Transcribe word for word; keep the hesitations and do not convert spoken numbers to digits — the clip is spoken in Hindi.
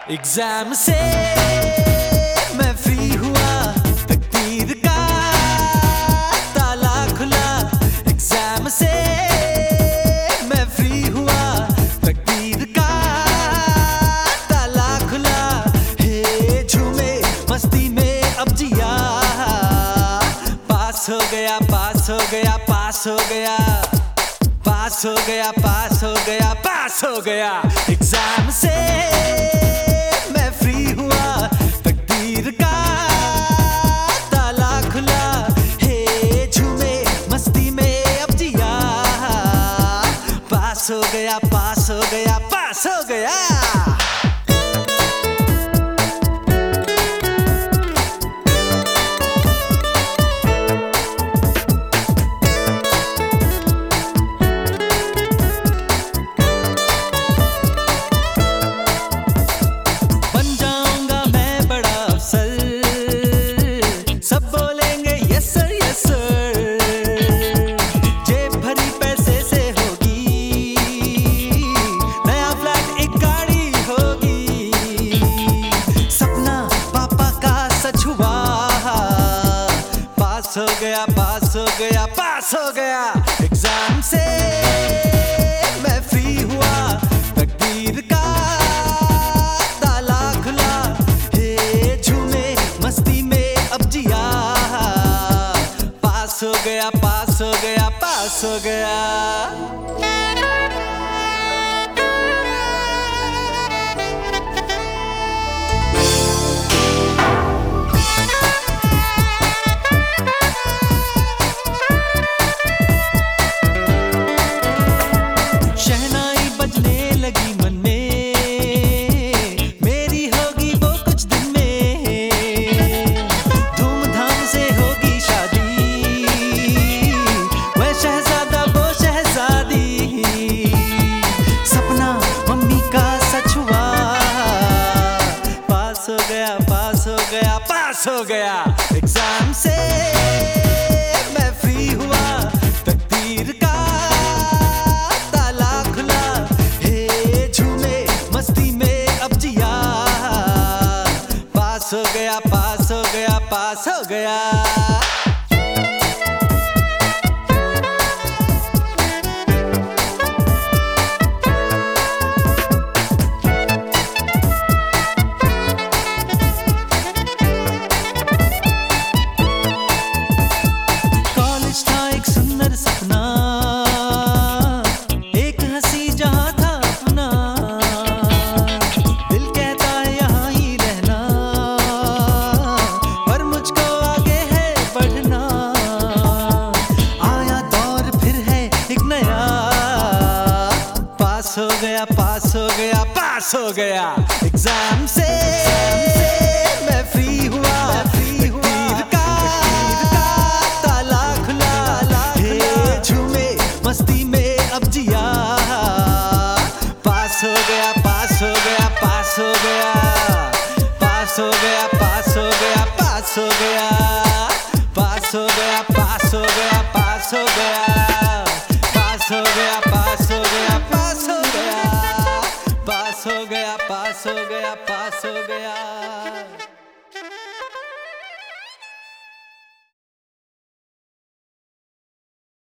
एग्जाम से मैं फ्री हुआ, तकदीर का ताला खुला। एग्जाम से मैं फ्री हुआ, तकदीर का ताला खुला। हे झूमे मस्ती में अब जिया, पास हो गया पास हो गया पास हो गया पास हो गया पास हो गया पास हो गया। एग्जाम से मैं फ्री हुआ, तकदीर का ताला खुला। हे झूमे मस्ती में अब जिया, पास हो गया पास हो गया पास हो गया। पास हो गया पास हो गया पास हो गया। एग्जाम से मैं फ्री हुआ, तकदीर का ताला खुला। हे झूमे मस्ती में अब जिया, पास हो गया पास हो गया पास हो गया। पास हो गया एग्जाम से मैं फ्री हुआ, तकदीर का ताला खुला। हे झूमे मस्ती में अब जिया, पास हो गया पास हो गया पास हो गया। पास हो गया पास हो गया पास हो गया। एग्जाम से मैं फ्री हुआ, तकदीर का ताला खुला। हे झूमे मस्ती में अब जिया, पास हो गया पास हो गया पास हो गया पास हो गया पास हो गया पास हो गया पास हो गया पास हो गया पास हो गया पास हो गया पास हो गया पास हो गया पास हो गया पास हो गया पास हो गया।